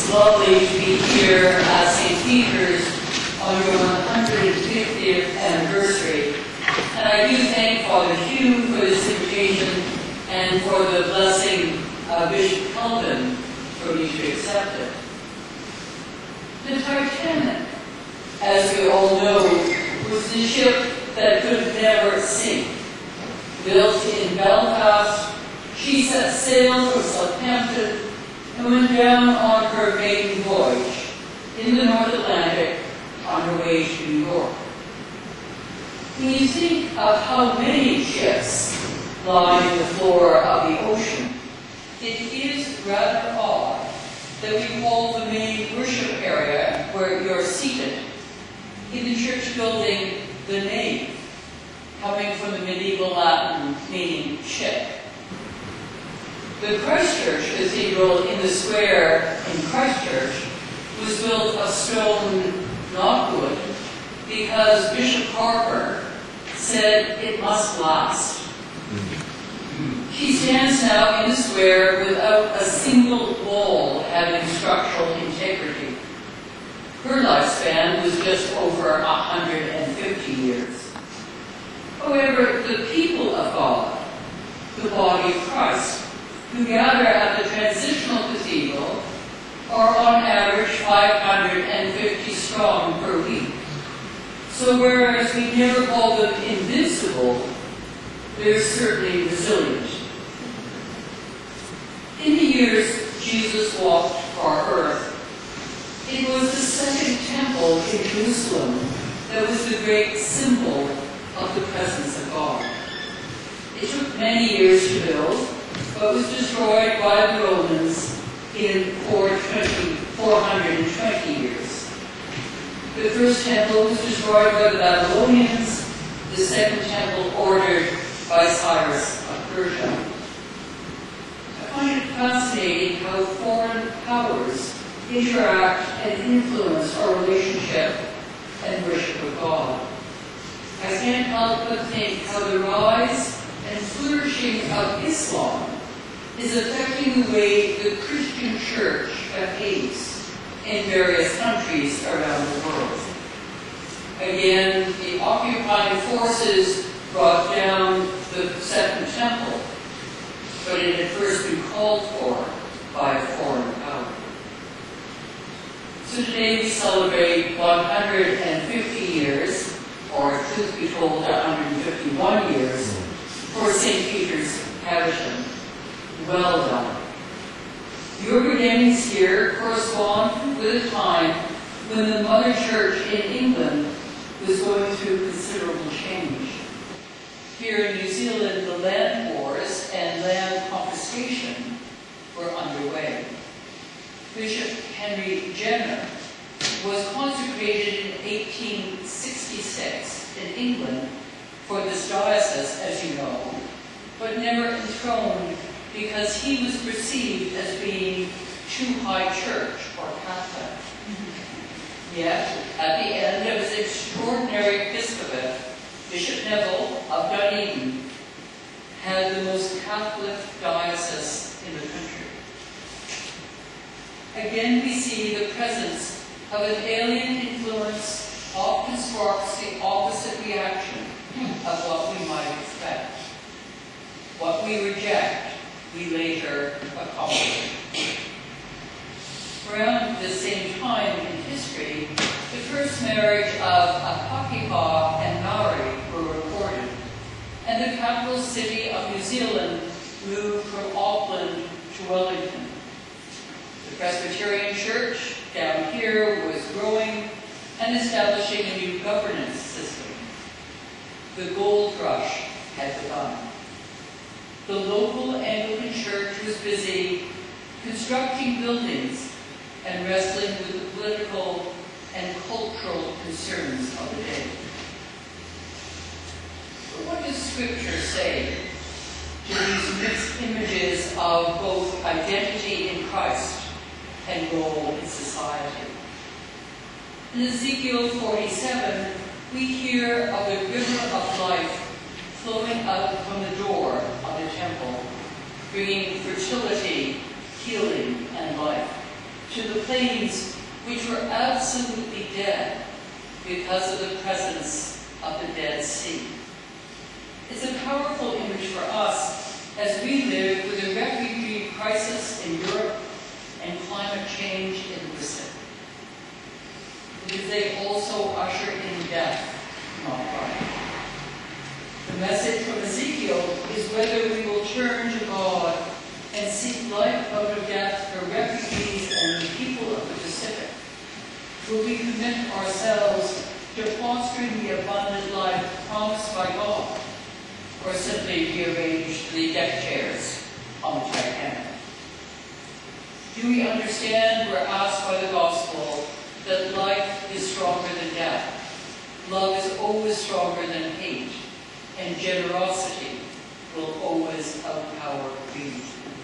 lovely to be here at St. Peter's on your 150th anniversary. And I do thank Father Hugh for this invitation and for the blessing of Bishop Kelvin for me to accept it. The Titanic, as we all know, was the ship that could never sink. Built in Belfast, she set sail from Southampton and went down on her maiden voyage in the North Atlantic on her way to New York. When you think of how many ships line the floor of the ocean, it is rather odd that we call the main worship area where you're seated in the church building the nave, coming from the medieval Latin meaning ship. The Christchurch Cathedral in the square in Christchurch was built of stone, not wood, because Bishop Harper said it must last. She stands now in the square without a single wall having structural integrity. Her lifespan was just over 150 years. However, the people of God, the body of Christ, who gather at the Transitional Cathedral are on average 550 strong per week. So whereas we never call them invincible, they're certainly resilient. In the years Jesus walked our earth, it was the second temple in Jerusalem that was the great symbol of the presence of God. It took many years to build, but was destroyed by the Romans in 420 years. The first temple was destroyed by the Babylonians, the second temple ordered by Cyrus of Persia. I find it fascinating how foreign powers interact and influence our relationship and worship of God. I can't help but think how the rise and flourishing of Islam is affecting the way the Christian church behaves in various countries around the world. Again, the occupying forces brought down the Second Temple, but it had first been called for by a foreign power. So today we celebrate 150 years, or truth be told, 151 years, for St. Peter's Caversham. Well done. Your beginnings here correspond with a time when the Mother Church in England was going through considerable change. Here in New Zealand, the land wars and land confiscation were underway. Bishop Henry Jenner was consecrated in 1866 in England for this diocese, as you know, but never enthroned because he was perceived as being too high church or Catholic. Yet, at the end of his extraordinary episcopate, Bishop Neville of Dunedin had the most Catholic diocese in the country. Again, we see the presence of an alien influence often sparks the opposite reaction of what we might expect. What we reject, we later accomplish. Around the same time in history, the first marriage of Pakeha and Maori were recorded, and the capital city of New Zealand moved from Auckland to Wellington. The Presbyterian Church down here was growing and establishing a new governance system. The gold rush had begun. The local Anglican Church was busy constructing buildings and wrestling with the political and cultural concerns of the day. But what does Scripture say to these mixed images of both identity in Christ and role in society? In Ezekiel 47, we hear of the river of life flowing out from the door of the temple, bringing fertility, healing, and life. to the plains which were absolutely dead because of the presence of the Dead Sea. It's a powerful image for us as we live with a refugee crisis in Europe and climate change in the Pacific. Because they also usher in death, not life. The message from Ezekiel is whether we will turn to God and seek life out of death for refugees and the people of the Pacific. Will we commit ourselves to fostering the abundant life promised by God, or simply rearrange the deck chairs on the Titanic? Do we understand we're asked by the gospel that life is stronger than death, love is always stronger than hate, and generosity will always outpower greed?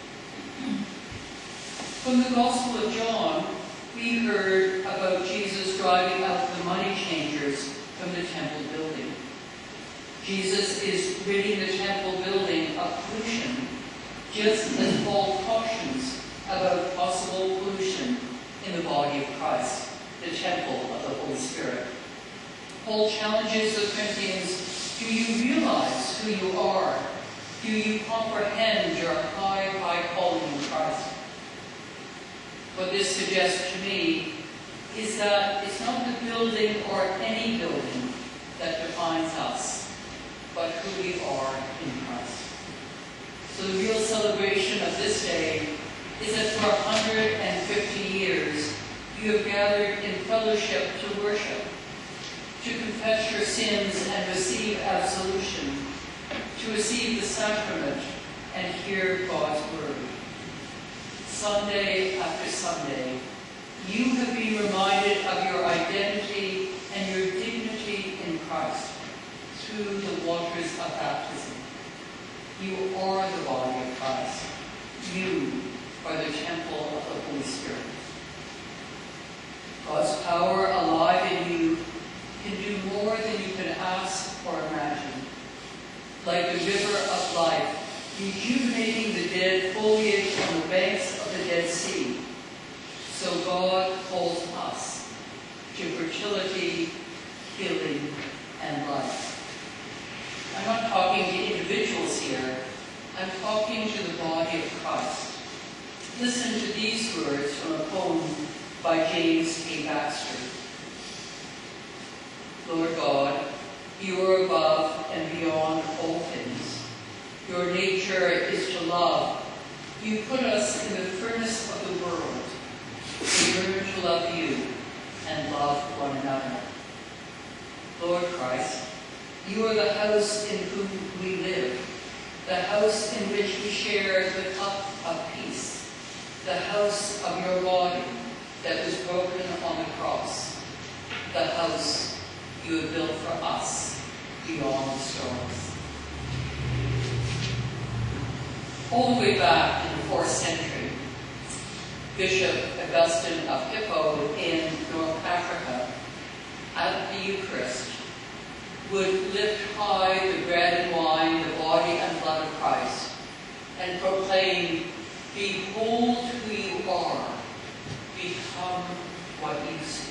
From the Gospel of John, we heard about Jesus driving out the money changers from the temple building. Jesus is ridding the temple building of pollution, just as Paul cautions about possible pollution in the body of Christ, the temple of the Holy Spirit. Paul challenges the Corinthians, do you realize who you are? Do you comprehend your high calling in Christ? What this suggests to me is that it's not the building or any building that defines us, but who we are in Christ. So the real celebration of this day is that for 150 years you have gathered in fellowship to worship, to confess your sins and receive absolution, to receive the sacrament and hear God's word. Sunday after Sunday, you have been reminded of your identity and your dignity in Christ through the waters of baptism. You are the body of Christ. You are the temple of the Holy Spirit. God's power alive in you can do more than you can ask or imagine. Like the river of life, rejuvenating the dead foliage on the banks of the Dead Sea. So God calls us to fertility, healing, and life. I'm not talking to individuals here. I'm talking to the body of Christ. Listen to these words from a poem by James A. Baxter. Lord God, you are above and beyond all things. Your nature is to love. You put us in the furnace of the world. We learn to love you and love one another. Lord Christ, you are the house in whom we live, the house in which we share the cup of peace, the house of your body that was broken on the cross, the house you have built for us beyond the stars. All the way back in the 4th century, Bishop Augustine of Hippo in North Africa, at the Eucharist, would lift high the bread and wine, the body and blood of Christ, and proclaim, behold who you are, become what you see.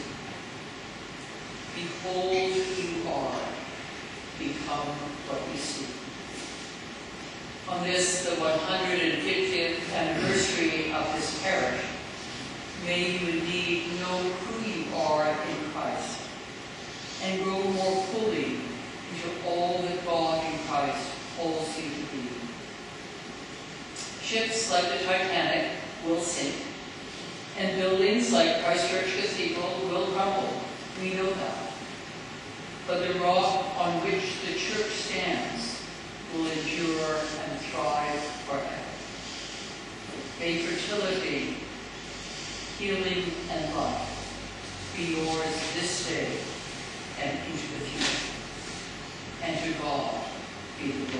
Behold who you are, become what you see. On this, the 150th anniversary of this parish, may you indeed know who you are in Christ and grow more fully into all that God in Christ calls you to be. Ships like the Titanic will sink, and buildings like Christ Church Cathedral will crumble. We know that. But the rock on which the church stands will endure and thrive forever. May fertility, healing, and life be yours this day and into the future. And to God be the glory.